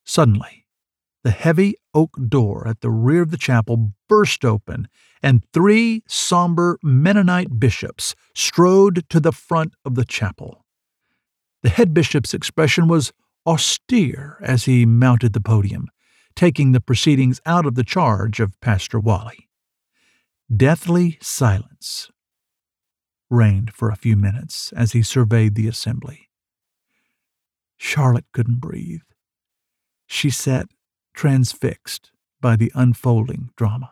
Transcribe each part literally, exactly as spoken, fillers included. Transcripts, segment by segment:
Suddenly, the heavy oak door at the rear of the chapel burst open, and three somber Mennonite bishops strode to the front of the chapel. The head bishop's expression was austere as he mounted the podium, taking the proceedings out of the charge of Pastor Wally. Deathly silence reigned for a few minutes as he surveyed the assembly. Charlotte couldn't breathe. She sat transfixed by the unfolding drama.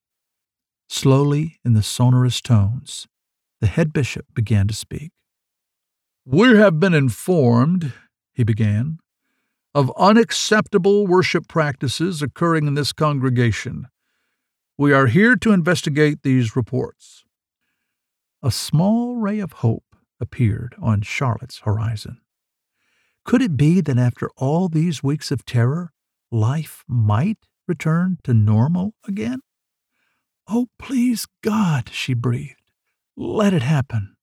Slowly, in the sonorous tones, the head bishop began to speak. "We have been informed," he began, "of unacceptable worship practices occurring in this congregation. We are here to investigate these reports." A small ray of hope appeared on Charlotte's horizon. Could it be that after all these weeks of terror, life might return to normal again? "Oh, please, God," she breathed, "let it happen."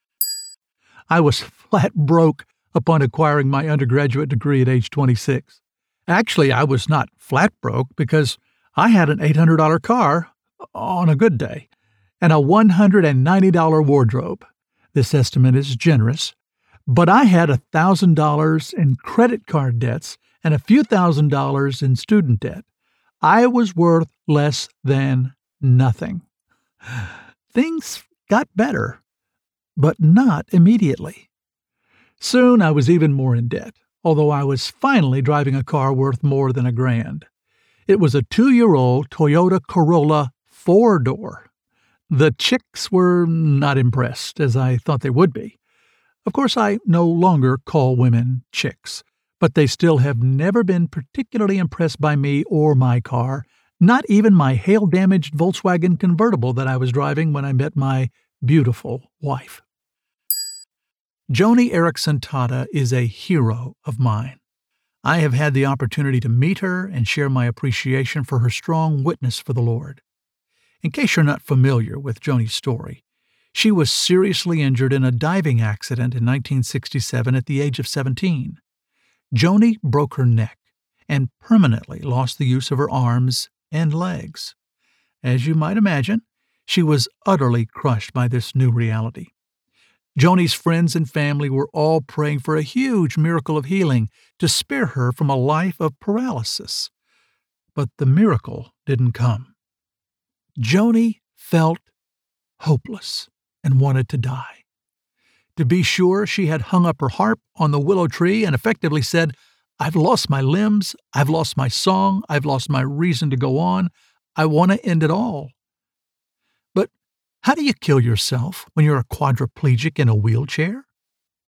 I was flat broke upon acquiring my undergraduate degree at age twenty-six. Actually, I was not flat broke because I had an eight hundred dollars car on a good day and a one hundred ninety dollars wardrobe. This estimate is generous, but I had one thousand dollars in credit card debts and a few thousand dollars in student debt. I was worth less than nothing. Things got better, but not immediately. Soon I was even more in debt, although I was finally driving a car worth more than a grand. It was a two-year-old Toyota Corolla four-door. The chicks were not impressed, as I thought they would be. Of course, I no longer call women chicks, but they still have never been particularly impressed by me or my car, not even my hail-damaged Volkswagen convertible that I was driving when I met my beautiful wife. Joni Eareckson Tada is a hero of mine. I have had the opportunity to meet her and share my appreciation for her strong witness for the Lord. In case you're not familiar with Joni's story, she was seriously injured in a diving accident in nineteen sixty-seven at the age of seventeen. Joni broke her neck and permanently lost the use of her arms and legs. As you might imagine, she was utterly crushed by this new reality. Joni's friends and family were all praying for a huge miracle of healing to spare her from a life of paralysis. But the miracle didn't come. Joni felt hopeless and wanted to die. To be sure, she had hung up her harp on the willow tree and effectively said, "I've lost my limbs, I've lost my song, I've lost my reason to go on, I want to end it all." But how do you kill yourself when you're a quadriplegic in a wheelchair?